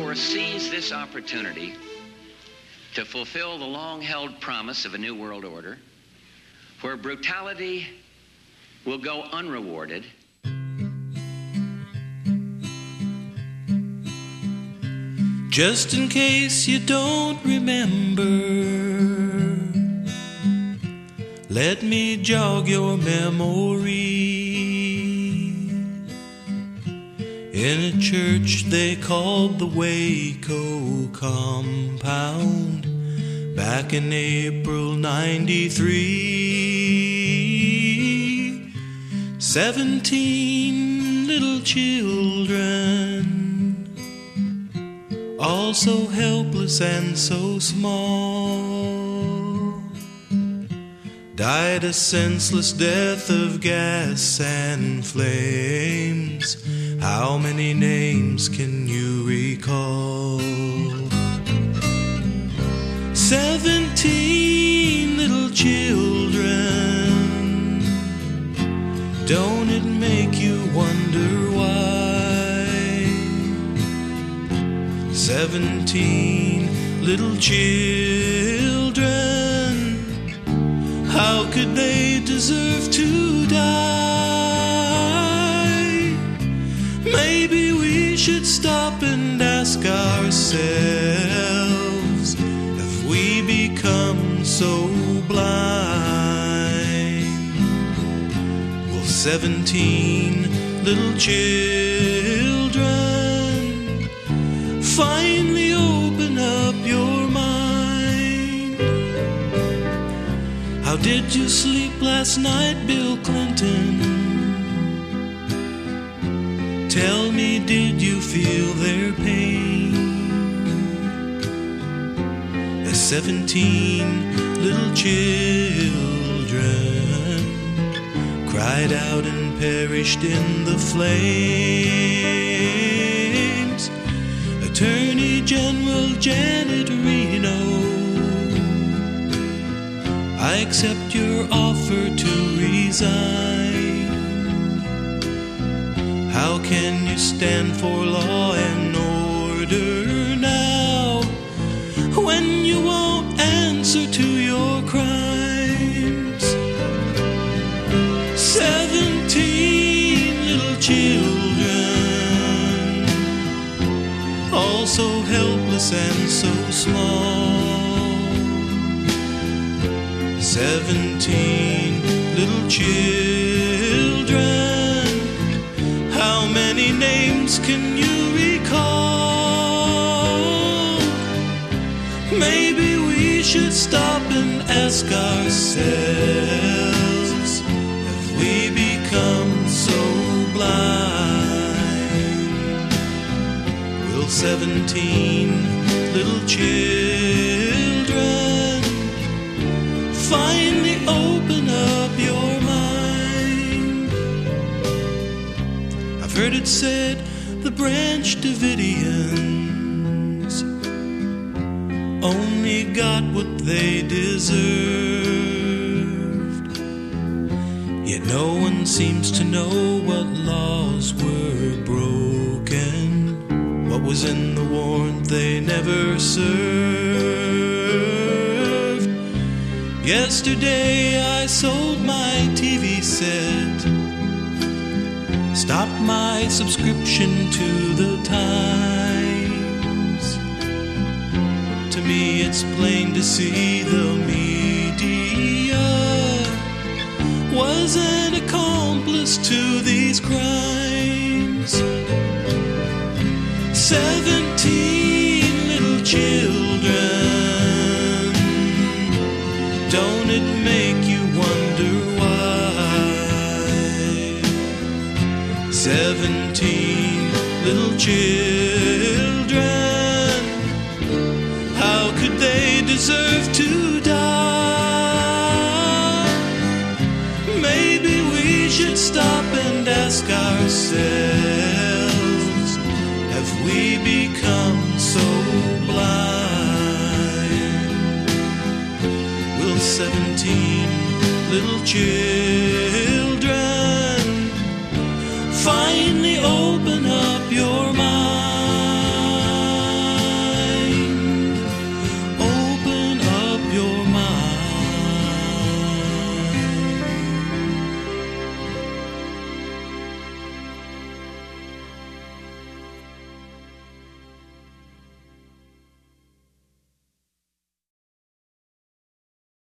therefore seize this opportunity to fulfill the long-held promise of a new world order where brutality will go unrewarded. Just in case you don't remember, let me jog your memory. In a church they called the Waco Compound back in April '93, 17 little children, all so helpless and so small, died a senseless death of gas and flames. How many names can you recall? 17 little children. Don't it make you wonder why? 17 little children. How could they deserve to die? Maybe we should stop and ask ourselves, have we become so blind? Will 17 little children finally open up your mind? How did you sleep last night, Bill Clinton? Tell me, did you feel their pain? As 17 little children cried out and perished in the flames. Attorney General Janet Reno, I accept your offer to resign. How can you stand for law and order now when you won't answer to your crimes? 17 little children, all so helpless and so small. 17 little children. How many names can you recall? Maybe we should stop and ask ourselves, have we become so blind? Will 17 little children finally open up your mind? Heard it said the Branch Davidians only got what they deserved, yet no one seems to know what laws were broken, what was in the warrant they never served. Yesterday I sold my TV set, stopped my subscription to the Times. To me it's plain to see the media was an accomplice to these crimes. 17 little children, don't it make you wonder why? 17 little children, how could they deserve to die? Maybe we should stop and ask ourselves, have we become so blind? Will 17 little children finally open up